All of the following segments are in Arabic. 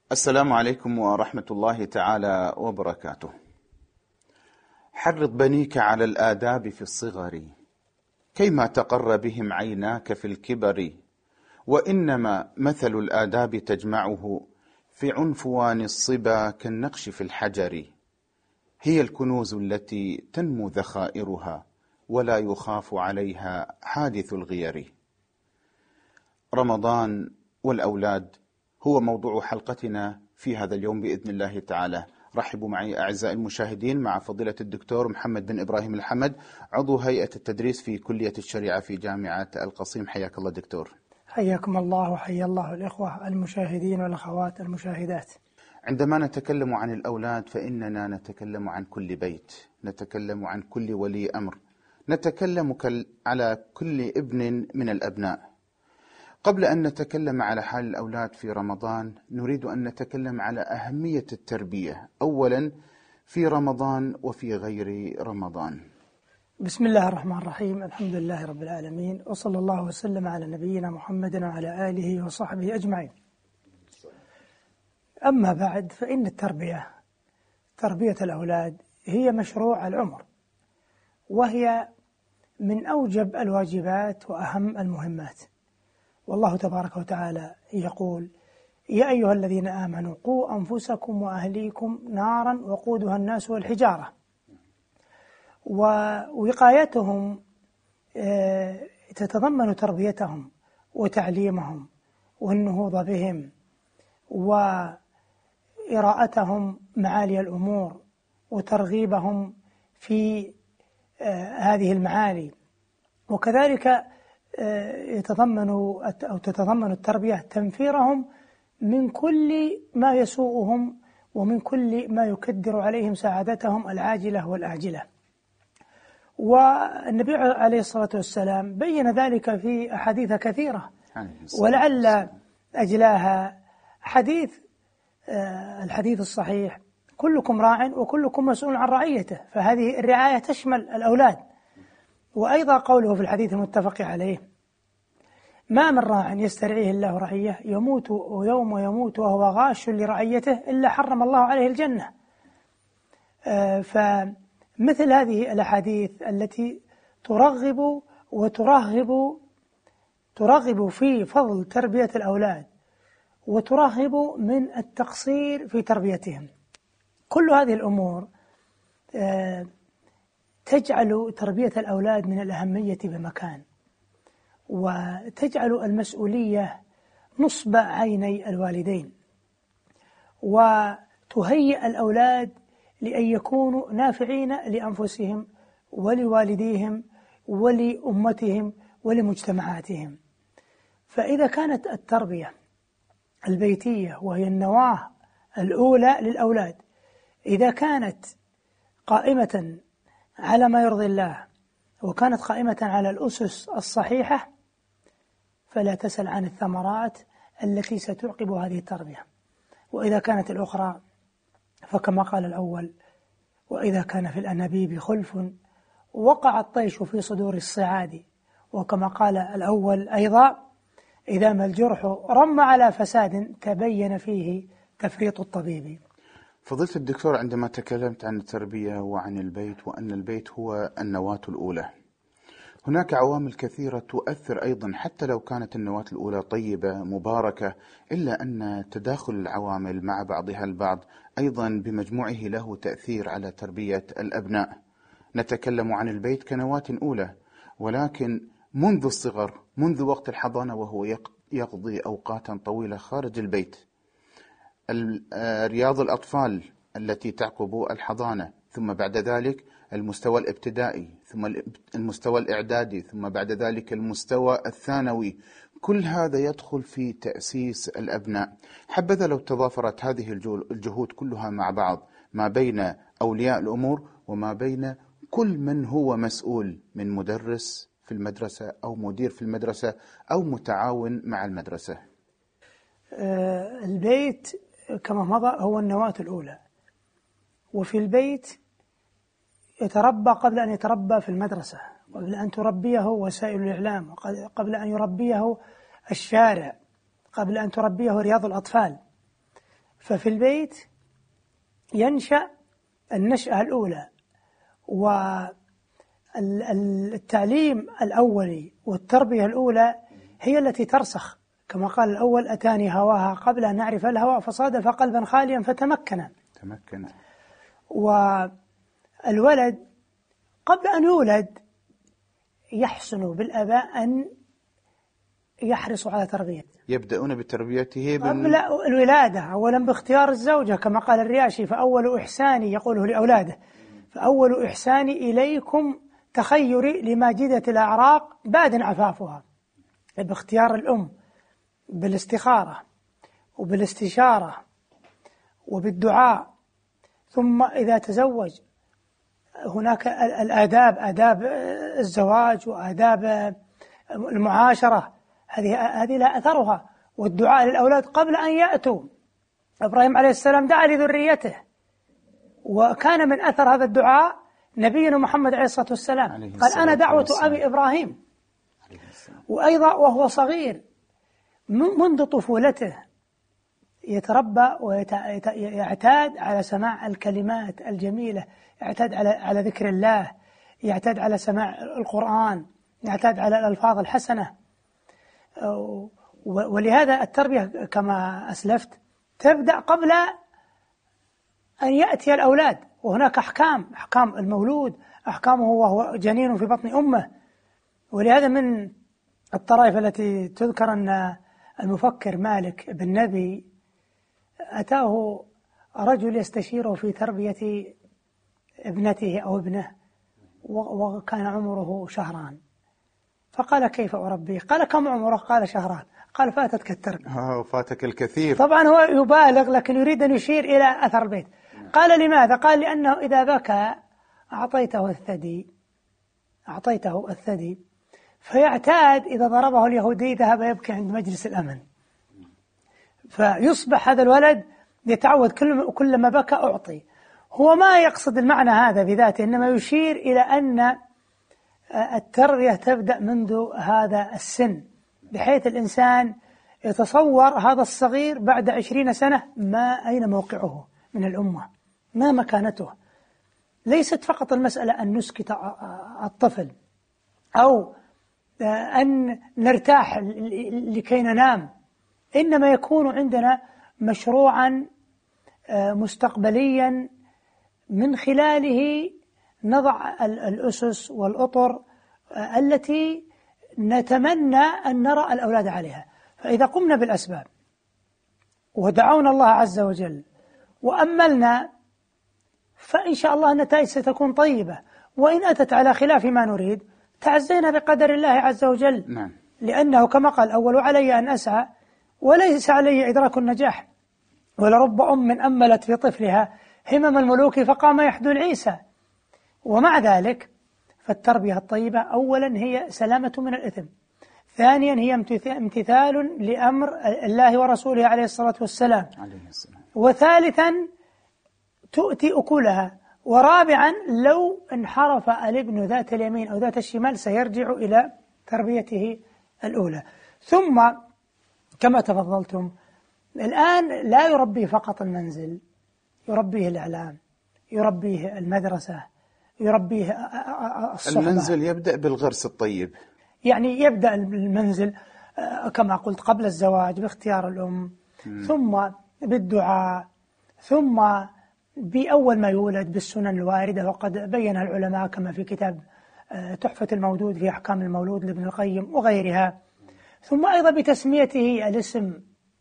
السلام عليكم ورحمة الله تعالى وبركاته. حرض بنيك على الآداب في الصغر كيما تقر بهم عيناك في الكبر، وإنما مثل الآداب تجمعه في عنفوان الصبا كالنقش في الحجر. هي الكنوز التي تنمو ذخائرها ولا يخاف عليها حادث الغير. رمضان والأولاد هو موضوع حلقتنا في هذا اليوم بإذن الله تعالى. رحبوا معي أعزائي المشاهدين مع فضيلة الدكتور محمد بن إبراهيم الحمد، عضو هيئة التدريس في كلية الشريعة في جامعة القصيم. حياك الله دكتور. حياكم الله وحيا الله الإخوة المشاهدين والأخوات المشاهدات. عندما نتكلم عن الأولاد فإننا نتكلم عن كل بيت، نتكلم عن كل ولي أمر، نتكلم على كل ابن من الأبناء. قبل أن نتكلم على حال الأولاد في رمضان نريد أن نتكلم على أهمية التربية أولا في رمضان وفي غير رمضان. بسم الله الرحمن الرحيم، الحمد لله رب العالمين، وصلى الله وسلم على نبينا محمد وعلى آله وصحبه أجمعين. أما بعد، فإن تربية الأولاد هي مشروع العمر، وهي من أوجب الواجبات وأهم المهمات. والله تبارك وتعالى يقول: يا أيها الذين آمنوا قوا أنفسكم وأهليكم نارا وقودها الناس والحجارة. ووقايتهم تتضمن تربيتهم وتعليمهم والنهوض بهم وإراءتهم معالي الأمور وترغيبهم في هذه المعالي. وكذلك تتضمن التربية تنفيرهم من كل ما يسوءهم ومن كل ما يكدر عليهم سعادتهم العاجلة والآجلة. والنبي عليه الصلاة والسلام بين ذلك في أحاديث كثيرة، ولعل أجلاها الحديث الصحيح: كلكم راع وكلكم مسؤول عن رعيته. فهذه الرعاية تشمل الأولاد. وأيضا قوله في الحديث المتفق عليه: ما من راع يسترعيه الله رعية يموت وهو غاش لرعيته إلا حرم الله عليه الجنة. فمثل هذه الأحاديث التي ترغب في فضل تربية الأولاد وترهب من التقصير في تربيتهم، كل هذه الأمور تجعل تربية الأولاد من الأهمية بمكان، وتجعل المسؤولية نصب عيني الوالدين، وتهيئ الأولاد لأن يكونوا نافعين لأنفسهم ولوالديهم ولأمتهم ولمجتمعاتهم. فإذا كانت التربية البيتية وهي النواة الأولى للأولاد، إذا كانت قائمة على ما يرضي الله وكانت قائمة على الأسس الصحيحة، فلا تسل عن الثمرات التي ستعقب هذه التربية. وإذا كانت الأخرى فكما قال الأول: وإذا كان في الأنابيب خلف وقع الطيش في صدور الصعاد. وكما قال الأول أيضا: إذا ما الجرح رم على فساد تبين فيه تفريط الطبيب. فضيلة الدكتور، عندما تكلمت عن التربية وعن البيت وأن البيت هو النواة الأولى، هناك عوامل كثيرة تؤثر أيضا حتى لو كانت النواة الأولى طيبة مباركة، إلا أن تداخل العوامل مع بعضها البعض أيضا بمجموعه له تأثير على تربية الأبناء. نتكلم عن البيت كنواة أولى، ولكن منذ الصغر، منذ وقت الحضانة وهو يقضي أوقاتا طويلة خارج البيت. رياض الأطفال التي تعقب الحضانة، ثم بعد ذلك المستوى الابتدائي، ثم المستوى الإعدادي، ثم بعد ذلك المستوى الثانوي، كل هذا يدخل في تأسيس الأبناء. حبذا لو تضافرت هذه الجهود كلها مع بعض، ما بين أولياء الأمور وما بين كل من هو مسؤول، من مدرس في المدرسة أو مدير في المدرسة أو متعاون مع المدرسة. البيت كما مضى هو النواة الأولى، وفي البيت يتربى قبل أن يتربى في المدرسة، قبل أن تربيه وسائل الإعلام، قبل أن يربيه الشارع، قبل أن تربيه رياض الأطفال. ففي البيت ينشأ النشأة الأولى، والتعليم الأولي والتربية الأولى هي التي ترسخ، كما قال الأول: أتاني هواها قبل أن نعرف الهوى فصادف قلبا خاليا فتمكن. والولد قبل أن يولد يحسن بالآباء أن يحرصوا على تربيته، يبدأون بتربيته قبل الولادة، أولا باختيار الزوجة كما قال الرياشي: فأول إحساني، يقوله لأولاده: فأول إحساني إليكم تخيري لماجدة الأعراق باد عفافها. باختيار الأم، بالاستخارة وبالاستشارة وبالدعاء. ثم إذا تزوج هناك الآداب، آداب الزواج وآداب المعاشرة، هذه لا أثرها. والدعاء للأولاد قبل أن يأتوا. إبراهيم عليه السلام دعا لذريته، وكان من أثر هذا الدعاء نبينا محمد عليه الصلاة والسلام، قال: أنا دعوة أبي إبراهيم. وأيضا وهو صغير منذ طفولته يتربى ويعتاد على سماع الكلمات الجميلة، يعتاد على ذكر الله، يعتاد على سماع القرآن، يعتاد على الألفاظ الحسنة. ولهذا التربية كما أسلفت تبدأ قبل أن يأتي الأولاد، وهناك أحكام المولود، أحكامه وهو جنين في بطن أمه. ولهذا من الطرائف التي تذكر أن المفكر مالك بن نبي أتاه رجل يستشيره في تربية ابنته أو ابنه، وكان عمره شهران، فقال: كيف أربيه؟ قال: كم عمره؟ قال: شهران. قال: فاتتك التربية. فاتك الكثير. طبعا هو يبالغ، لكن يريد أن يشير إلى أثر البيت. قال: لماذا؟ قال: لأنه إذا بكى أعطيته الثدي فيعتاد إذا ضربه اليهودي ذهب يبكي عند مجلس الأمن، فيصبح هذا الولد يتعود كلما بكى أعطي. هو ما يقصد المعنى هذا بذاته، إنما يشير إلى أن التربية تبدأ منذ هذا السن، بحيث الإنسان يتصور هذا الصغير بعد 20 سنة أين موقعه من الأمة، ما مكانته. ليست فقط المسألة أن نسكت الطفل أو أن نرتاح لكي ننام، إنما يكون عندنا مشروعا مستقبليا من خلاله نضع الأسس والأطر التي نتمنى أن نرى الأولاد عليها. فإذا قمنا بالأسباب ودعونا الله عز وجل وأملنا، فإن شاء الله النتائج ستكون طيبة. وإن أتت على خلاف ما نريد تعزينا بقدر الله عز وجل. نعم. لأنه كما قال الأول: علي أن أسعى وليس علي إدراك النجاح. ولرب أم أملت في طفلها همم الملوك فقام يحدو العيسى. ومع ذلك فالتربية الطيبة أولا هي سلامة من الإثم، ثانيا هي امتثال لأمر الله ورسوله عليه الصلاة والسلام، وثالثا تؤتي أكلها، ورابعا لو انحرف الابن ذات اليمين أو ذات الشمال سيرجع إلى تربيته الأولى. ثم كما تفضلتم الآن لا يربيه فقط المنزل، يربيه الإعلام، يربيه المدرسة، يربيه الصحبة. المنزل يبدأ بالغرس الطيب، يعني يبدأ المنزل كما قلت قبل الزواج باختيار الأم، ثم بالدعاء، ثم بأول ما يولد بالسنن الواردة، وقد بينها العلماء كما في كتاب تحفة المولود في أحكام المولود لابن القيم وغيرها. ثم أيضا بتسميته الاسم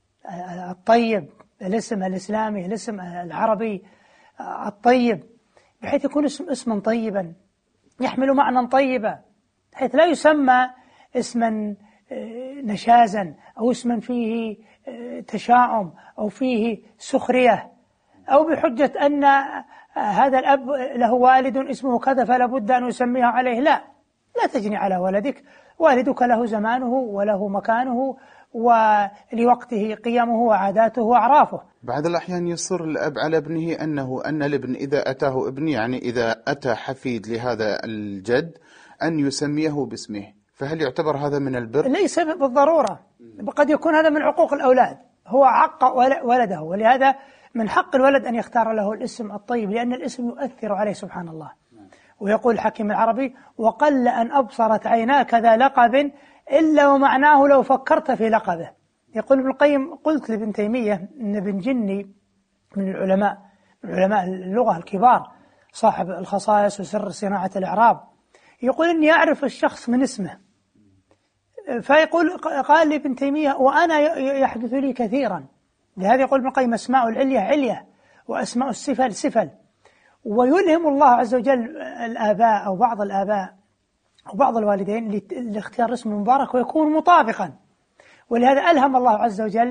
الطيب، الاسم الإسلامي، الاسم العربي الطيب، بحيث يكون اسما طيبا يحمل معنى طيبا، بحيث لا يسمى اسما نشازا أو اسما فيه تشاؤم أو فيه سخرية، أو بحجة أن هذا الأب له والد اسمه كذا فلا بد أن يسميه عليه. لا تجني على ولدك، والدك له زمانه وله مكانه ولوقته قيمه وعاداته وأعرافه. بعض الأحيان يصر الأب على ابنه أن الابن إذا أتاه ابن، يعني إذا أتى حفيد لهذا الجد، أن يسميه باسمه، فهل يعتبر هذا من البر؟ ليس بالضرورة، قد يكون هذا من عقوق الأولاد. هو عق ولده، ولهذا من حق الولد أن يختار له الاسم الطيب، لأن الاسم يؤثر عليه سبحان الله. ويقول الحكيم العربي: وقل أن أبصرت عيناك ذا لقب إلا ومعناه لو فكرت في لقبه. يقول ابن القيم: قلت لابن تيمية إن ابن جني من علماء اللغة الكبار، صاحب الخصائص وسر صناعة الإعراب، يقول: إني أعرف الشخص من اسمه. فيقول: قال لابن تيمية: وأنا يحدث لي كثيرا. لهذا يقول ابن القيم: أسماء العلية علية، وأسماء السفل سفل. ويلهم الله عز وجل الآباء أو بعض الآباء أو بعض الوالدين لاختيار اسم مبارك ويكون مطابقا. ولهذا ألهم الله عز وجل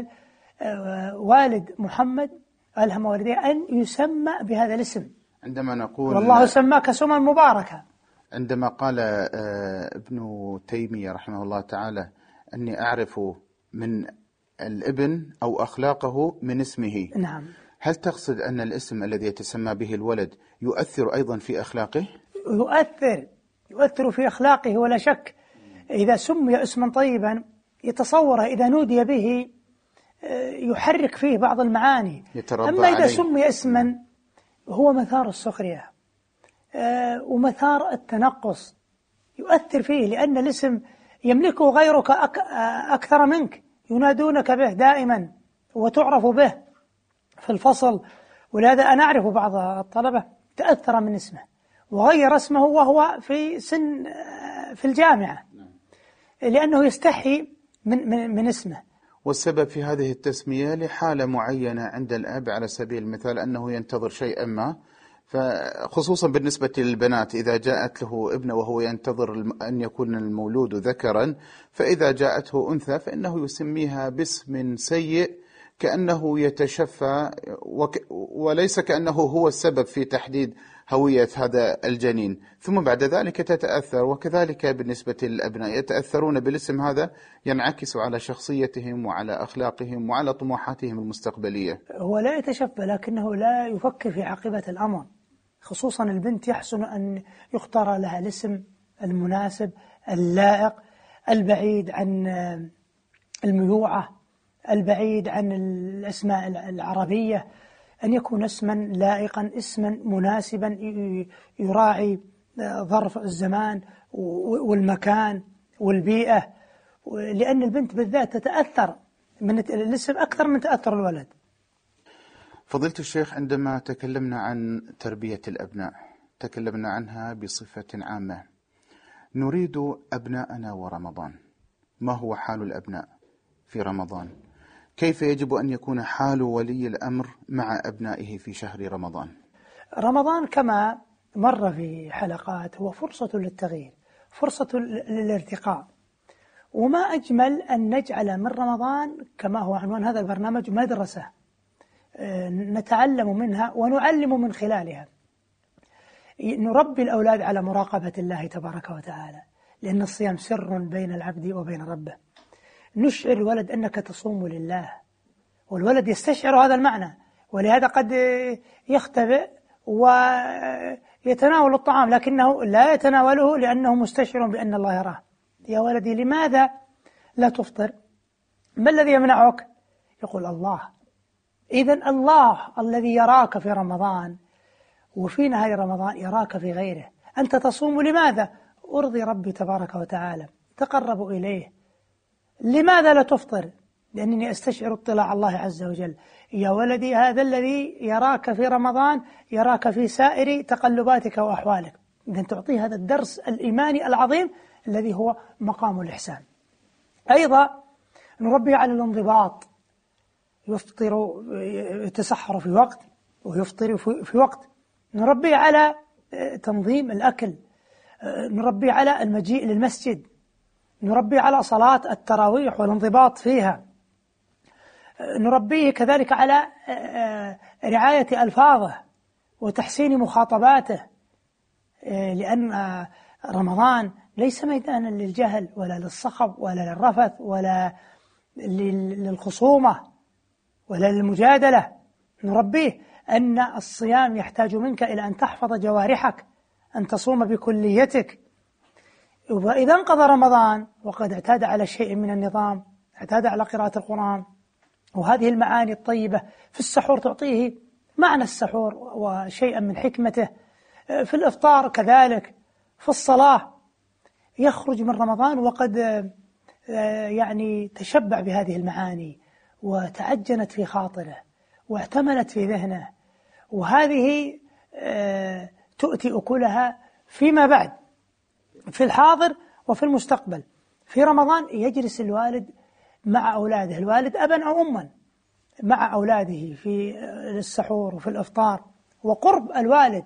والد محمد، ألهم والديه أن يسمى بهذا الاسم، عندما نقول والله سماك سما مباركا. عندما قال ابن تيمية رحمه الله تعالى: أني أعرف من الابن أو أخلاقه من اسمه. نعم. هل تقصد أن الاسم الذي يتسمى به الولد يؤثر أيضا في أخلاقه؟ يؤثر في أخلاقه ولا شك. إذا سمي اسما طيبا يتصور إذا نودي به يحرك فيه بعض المعاني. أما إذا سمي اسما هو مثار السخرية ومثار التنقص يؤثر فيه، لأن الاسم يملكه غيرك أكثر منك، ينادونك به دائما وتعرف به في الفصل. ولهذا أنا أعرف بعض الطلبة تأثر من اسمه وغير اسمه وهو في الجامعة، لأنه يستحي من اسمه. والسبب في هذه التسمية لحالة معينة عند الأب، على سبيل المثال أنه ينتظر شيئا ما، فخصوصا بالنسبة للبنات إذا جاءت له ابنة وهو ينتظر أن يكون المولود ذكرا، فإذا جاءته أنثى فإنه يسميها باسم سيء كأنه يتشفى وليس كأنه هو السبب في تحديد هوية هذا الجنين، ثم بعد ذلك تتأثر. وكذلك بالنسبة للأبناء يتأثرون بالاسم هذا، ينعكس على شخصيتهم وعلى أخلاقهم وعلى طموحاتهم المستقبلية. هو لا يتشفى لكنه لا يفكر في عاقبة الأمر، خصوصا البنت يحسن أن يختار لها الاسم المناسب اللائق، البعيد عن الميوعة، البعيد عن الأسماء العربية، أن يكون اسما لائقا، اسما مناسبا يراعي ظرف الزمان والمكان والبيئة، لأن البنت بالذات تتأثر من الاسم أكثر من تأثر الولد. فضيلة الشيخ، عندما تكلمنا عن تربية الأبناء تكلمنا عنها بصفة عامة. نريد أبناءنا ورمضان. ما هو حال الأبناء في رمضان؟ كيف يجب أن يكون حال ولي الأمر مع أبنائه في شهر رمضان؟ رمضان كما مر في حلقات هو فرصة للتغيير، فرصة للارتقاء، وما أجمل أن نجعل من رمضان كما هو عنوان هذا البرنامج مدرسة نتعلم منها ونعلم من خلالها. نربي الأولاد على مراقبة الله تبارك وتعالى، لأن الصيام سر بين العبد وبين ربه. نشعر الولد أنك تصوم لله، والولد يستشعر هذا المعنى، ولهذا قد يختبئ ويتناول الطعام لكنه لا يتناوله لأنه مستشعر بأن الله يراه. يا ولدي لماذا لا تفطر؟ ما الذي يمنعك؟ يقول الله. إذن الله الذي يراك في رمضان وفي نهاية رمضان يراك في غيره. أنت تصوم لماذا؟ أرضي ربي تبارك وتعالى، تقرب إليه. لماذا لا تفطر؟ لأنني أستشعر اطلاع الله عز وجل. يا ولدي هذا الذي يراك في رمضان يراك في سائر تقلباتك وأحوالك. إذن تعطيه هذا الدرس الإيماني العظيم الذي هو مقام الإحسان. أيضا نربي على الانضباط، يفطر يتسحر في وقت ويفطر في وقت. نربي على تنظيم الأكل، نربي على المجيء للمسجد، نربي على صلاة التراويح والانضباط فيها، نربيه كذلك على رعاية ألفاظه وتحسين مخاطباته، لأن رمضان ليس ميدانا للجهل ولا للصخب ولا للرفث ولا للخصومة ولا للمجادلة. نربيه أن الصيام يحتاج منك إلى أن تحفظ جوارحك، أن تصوم بكليتك. وإذا انقضى رمضان وقد اعتاد على شيء من النظام، اعتاد على قراءة القرآن، وهذه المعاني الطيبة في السحور تعطيه معنى السحور وشيئا من حكمته، في الإفطار كذلك، في الصلاة. يخرج من رمضان وقد يعني تشبع بهذه المعاني وتعجنت في خاطره واعتملت في ذهنه، وهذه تؤتي أكلها فيما بعد في الحاضر وفي المستقبل. في رمضان يجلس الوالد مع أولاده، الوالد أبا أو أما، مع أولاده في السحور وفي الإفطار، وقرب الوالد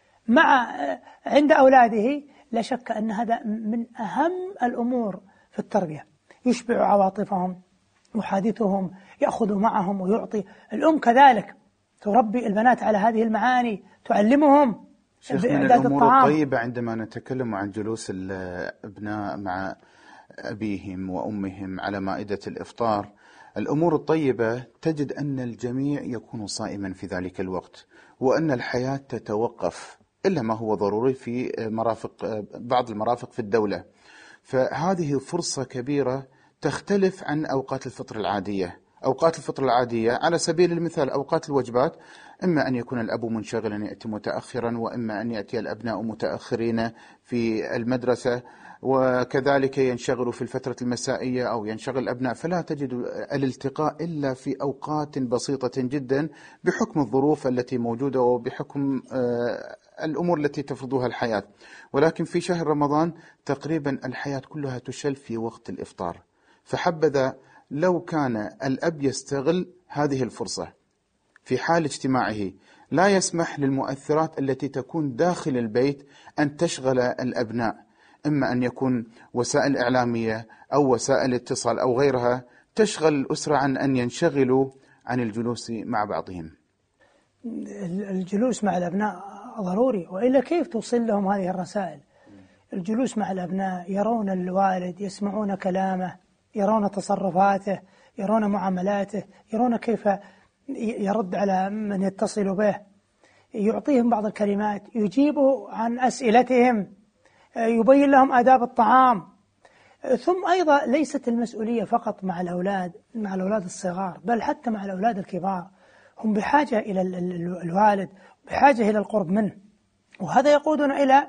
عند أولاده لا شك أن هذا من أهم الأمور في التربية. يشبع عواطفهم، يحادثهم، يأخذ معهم ويعطي. الأم كذلك تربي البنات على هذه المعاني، تعلمهم من الأمور الطيبة عندما نتكلم عن جلوس الأبناء مع أبيهم وأمهم على مائدة الإفطار. الأمور الطيبة تجد أن الجميع يكون صائما في ذلك الوقت، وأن الحياة تتوقف إلا ما هو ضروري في بعض المرافق في الدولة. فهذه فرصة كبيرة تختلف عن أوقات الفطر العادية. أوقات الفطر العادية على سبيل المثال أوقات الوجبات، إما أن يكون الأب منشغلا يأتي متأخرا، وإما أن يأتي الأبناء متأخرين في المدرسة، وكذلك ينشغل في الفترة المسائية أو ينشغل الأبناء، فلا تجد الالتقاء إلا في أوقات بسيطة جدا بحكم الظروف التي موجودة وبحكم الأمور التي تفرضها الحياة. ولكن في شهر رمضان تقريبا الحياة كلها تشل في وقت الإفطار. فحبذا لو كان الأب يستغل هذه الفرصة في حال اجتماعه، لا يسمح للمؤثرات التي تكون داخل البيت أن تشغل الأبناء، إما أن يكون وسائل إعلامية أو وسائل اتصال أو غيرها تشغل الأسرة عن أن ينشغلوا عن الجلوس مع بعضهم. الجلوس مع الأبناء ضروري، وإلا كيف توصل لهم هذه الرسائل؟ الجلوس مع الأبناء، يرون الوالد، يسمعون كلامه، يرون تصرفاته، يرون معاملاته، يرون كيف يرد على من يتصل به، يعطيهم بعض الكلمات، يجيبوا عن أسئلتهم، يبين لهم آداب الطعام. ثم أيضا ليست المسؤولية فقط مع الأولاد الصغار، بل حتى مع الأولاد الكبار، هم بحاجة إلى الوالد، بحاجة إلى القرب منه. وهذا يقودنا إلى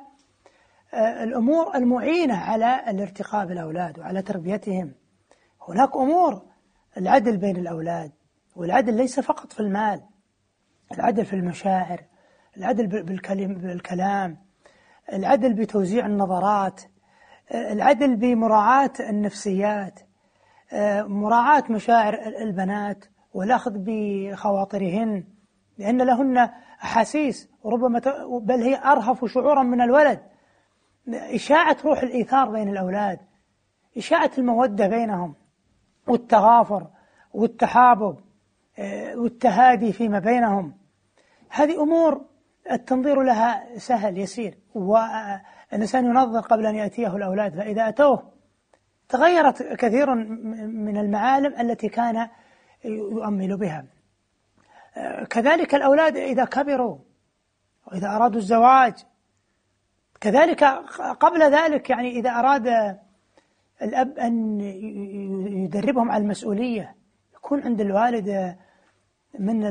الأمور المعينة على الارتقاء بالأولاد وعلى تربيتهم. هناك أمور العدل بين الأولاد، والعدل ليس فقط في المال، العدل في المشاعر، العدل بالكلام، العدل بتوزيع النظرات، العدل بمراعاة النفسيات، مراعاة مشاعر البنات والأخذ بخواطرهن، لأن لهن أحاسيس وربما بل هي أرهف شعورا من الولد. إشاعة روح الإيثار بين الأولاد، إشاعة المودة بينهم، والتغافر والتحابب والتهادي فيما بينهم. هذه أمور التنظير لها سهل يسير، والإنسان ينظر قبل أن يأتيه الأولاد، فإذا أتوه تغيرت كثير من المعالم التي كان يؤمل بها. كذلك الأولاد إذا كبروا وإذا أرادوا الزواج، كذلك قبل ذلك، يعني إذا أراد الأب أن يدربهم على المسؤولية، يكون عند الوالد من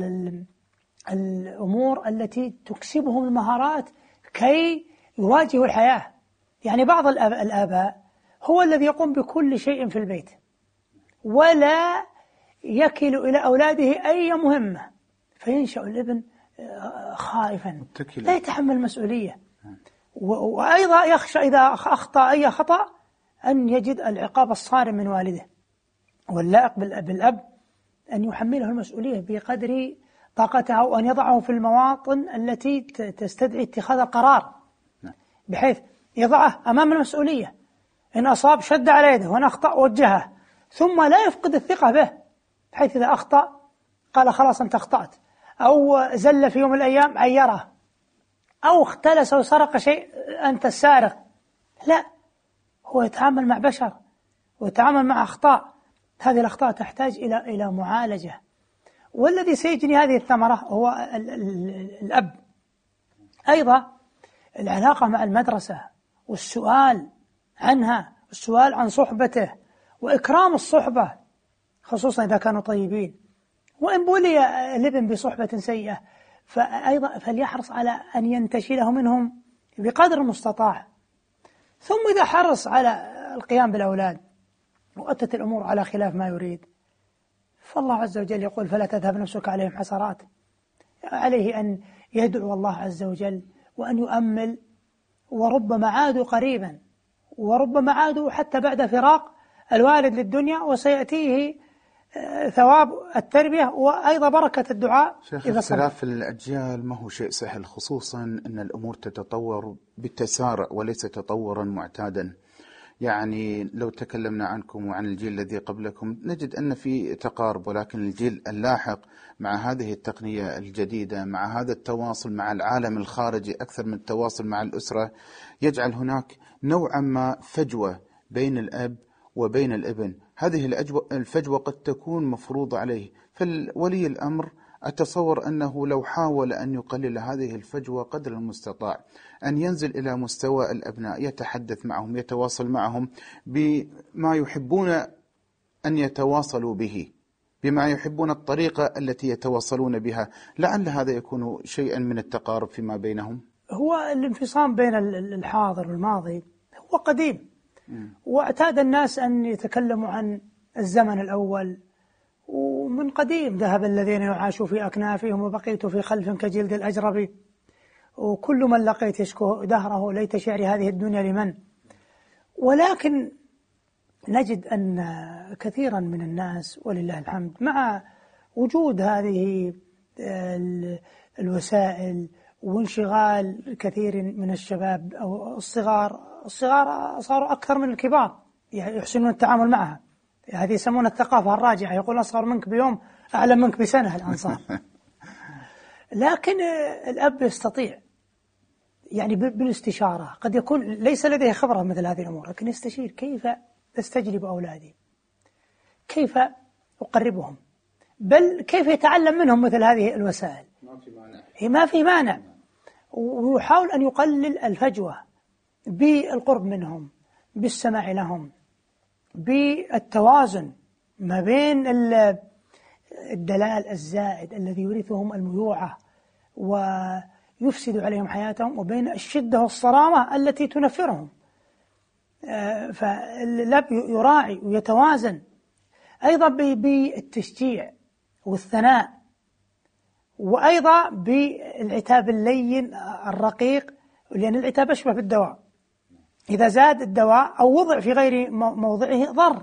الأمور التي تكسبهم المهارات كي يواجهوا الحياة. يعني بعض الآباء هو الذي يقوم بكل شيء في البيت ولا يكل إلى أولاده أي مهمة، فينشأ الابن خائفا لا يتحمل مسؤولية، وأيضا يخشى إذا أخطأ أي خطأ أن يجد العقاب الصارم من والده. واللائق بالأب أن يحمله المسؤولية بقدر طاقته، وأن يضعه في المواطن التي تستدعي اتخاذ القرار، بحيث يضعه أمام المسؤولية. إن أصاب شد على يده، وإن أخطأ وجهه، ثم لا يفقد الثقة به، بحيث إذا أخطأ قال خلاص أنت أخطأت، أو زل في يوم من الأيام عيره، أو اختلس وسرق شيء أنت السارق. لا، هو يتعامل مع بشر ويتعامل مع أخطاء. هذه الأخطاء تحتاج إلى معالجة، والذي سيجني هذه الثمرة هو الأب. أيضا العلاقة مع المدرسة والسؤال عنها، السؤال عن صحبته وإكرام الصحبة، خصوصا إذا كانوا طيبين. وإن بولي الابن بصحبة سيئة فأيضا فليحرص على أن ينتشله منهم بقدر المستطاع. ثم إذا حرص على القيام بالأولاد وأتت الأمور على خلاف ما يريد، فالله عز وجل يقول: فلا تذهب نفسك عليهم حسرات. عليه أن يدعو الله عز وجل وأن يؤمل، وربما عادوا قريبا، وربما عادوا حتى بعد فراق الوالد للدنيا، وسيأتيه ثواب التربية وأيضا بركة الدعاء. شيخ، اختلاف الأجيال ما هو شيء سهل، خصوصا أن الأمور تتطور بالتسارع وليس تطورا معتادا. يعني لو تكلمنا عنكم وعن الجيل الذي قبلكم نجد أن في تقارب، ولكن الجيل اللاحق مع هذه التقنية الجديدة، مع هذا التواصل مع العالم الخارجي أكثر من التواصل مع الأسرة، يجعل هناك نوعا ما فجوة بين الأب وبين الابن. هذه الفجوة قد تكون مفروضة عليه، فولي الأمر أتصور أنه لو حاول أن يقلل هذه الفجوة قدر المستطاع، أن ينزل إلى مستوى الأبناء، يتحدث معهم، يتواصل معهم بما يحبون أن يتواصلوا به، بما يحبون الطريقة التي يتواصلون بها، لعل هذا يكون شيئا من التقارب فيما بينهم. هو الانفصام بين الحاضر والماضي هو قديم، واعتاد الناس أن يتكلموا عن الزمن الأول، ومن قديم ذهب الذين يعاشوا في أكنافهم وبقيت في خلف كجلد الأجرب، وكل من لقيت يشكو دهره ليت شعري هذه الدنيا لمن. ولكن نجد أن كثيرا من الناس ولله الحمد مع وجود هذه الوسائل وانشغال كثير من الشباب أو الصغار صاروا أكثر من الكبار يحسنون التعامل معها. هذه يسمونها الثقافة الراجعة، يقول أصغر منك بيوم أعلم منك بسنة الأنصار. لكن الأب يستطيع يعني بالاستشارة، قد يكون ليس لديه خبرة مثل هذه الأمور، لكن يستشير كيف أستجلب أولادي، كيف أقربهم، بل كيف يتعلم منهم مثل هذه الوسائل. ما في مانع، ويحاول أن يقلل الفجوة بالقرب منهم، بالسماع لهم، بالتوازن ما بين الدلال الزائد الذي يورثهم الميوعة ويفسد عليهم حياتهم، وبين الشدة والصرامة التي تنفرهم. فالأب يراعي ويتوازن أيضا بالتشجيع والثناء، وأيضا بالعتاب اللين الرقيق، لأن العتاب أشبه بالدواء، إذا زاد الدواء أو وضع في غير موضعه ضر.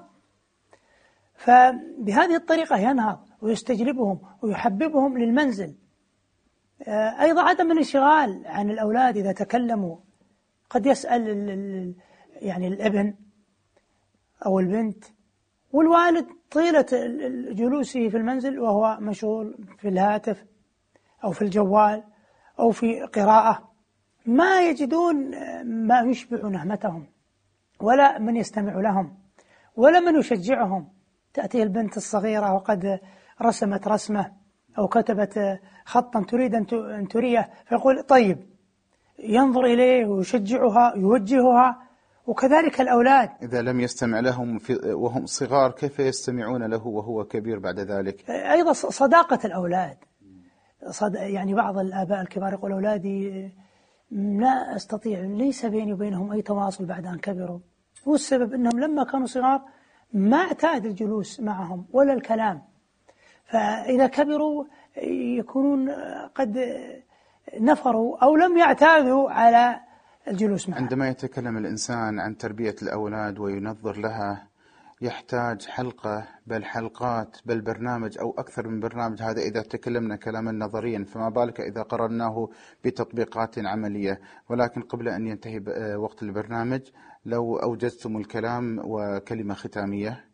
فبهذه الطريقة ينهض ويستجلبهم ويحببهم للمنزل. أيضا عدم الانشغال عن الأولاد إذا تكلموا، قد يسأل يعني الابن أو البنت والوالد طيلة جلوسه في المنزل وهو مشغول في الهاتف أو في الجوال أو في قراءة، ما يجدون ما يشبع نهمتهم، ولا من يستمع لهم، ولا من يشجعهم. تأتي البنت الصغيرة وقد رسمت رسمة أو كتبت خطا تريد أن تريه، فيقول طيب، ينظر إليه ويشجعها يوجهها. وكذلك الأولاد إذا لم يستمع لهم وهم صغار كيف يستمعون له وهو كبير بعد ذلك؟ أيضا صداقة الأولاد، يعني بعض الآباء الكبار يقول أولادي لا أستطيع، ليس بيني وبينهم أي تواصل بعد أن كبروا، والسبب أنهم لما كانوا صغار ما اعتاد الجلوس معهم ولا الكلام، فإذا كبروا يكونون قد نفروا أو لم يعتادوا على الجلوس معهم. عندما يتكلم الإنسان عن تربية الأولاد وينظر لها يحتاج حلقة بل حلقات بل برنامج أو أكثر من برنامج، هذا إذا تكلمنا كلاما نظريا، فما بالك إذا قررناه بتطبيقات عملية. ولكن قبل أن ينتهي وقت البرنامج لو أوجزتم الكلام وكلمة ختامية.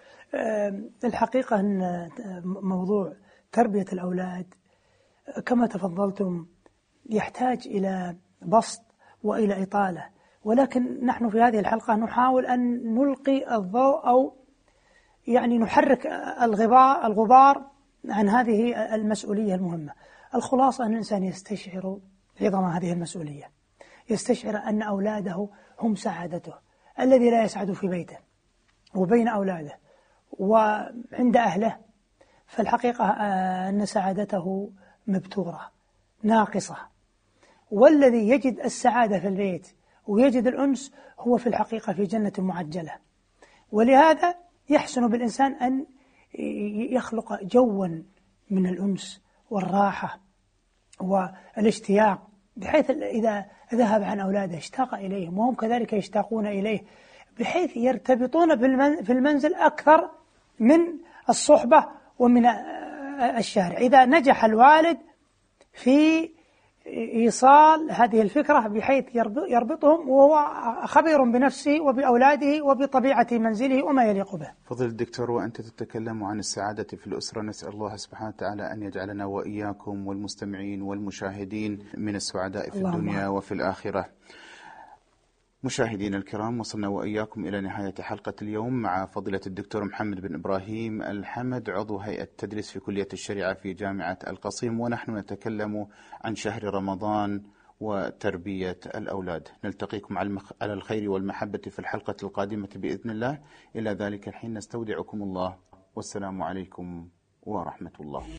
الحقيقة أن موضوع تربية الأولاد كما تفضلتم يحتاج إلى بسط وإلى إطالة، ولكن نحن في هذه الحلقة نحاول أن نلقي الضوء أو يعني نحرك الغبار عن هذه المسؤولية المهمة. الخلاصة أن الإنسان يستشعر عظم هذه المسؤولية، يستشعر أن أولاده هم سعادته. الذي لا يسعد في بيته وبين أولاده وعند أهله، فالحقيقة أن سعادته مبتورة ناقصة. والذي يجد السعادة في البيت ويجد الأنس هو في الحقيقة في جنة معجلة. ولهذا يحسن بالإنسان أن يخلق جوا من الأنس والراحة والاشتياق، بحيث إذا ذهب عن أولاده اشتاق إليهم وهم كذلك يشتاقون إليه، بحيث يرتبطون في المنزل أكثر من الصحبة ومن الشارع. إذا نجح الوالد في إيصال هذه الفكرة بحيث يربطهم وهو خبير بنفسه وبأولاده وبطبيعة منزله وما يليق به. فضيلة الدكتور، وأنت تتكلم عن السعادة في الأسرة، نسأل الله سبحانه وتعالى أن يجعلنا وإياكم والمستمعين والمشاهدين من السعداء في الدنيا وفي الآخرة. مشاهدينا الكرام، وصلنا وإياكم إلى نهاية حلقة اليوم مع فضيلة الدكتور محمد بن إبراهيم الحمد، عضو هيئة التدريس في كلية الشريعة في جامعة القصيم، ونحن نتكلم عن شهر رمضان وتربية الأولاد. نلتقيكم على الخير والمحبة في الحلقة القادمة بإذن الله. إلى ذلك الحين نستودعكم الله، والسلام عليكم ورحمة الله.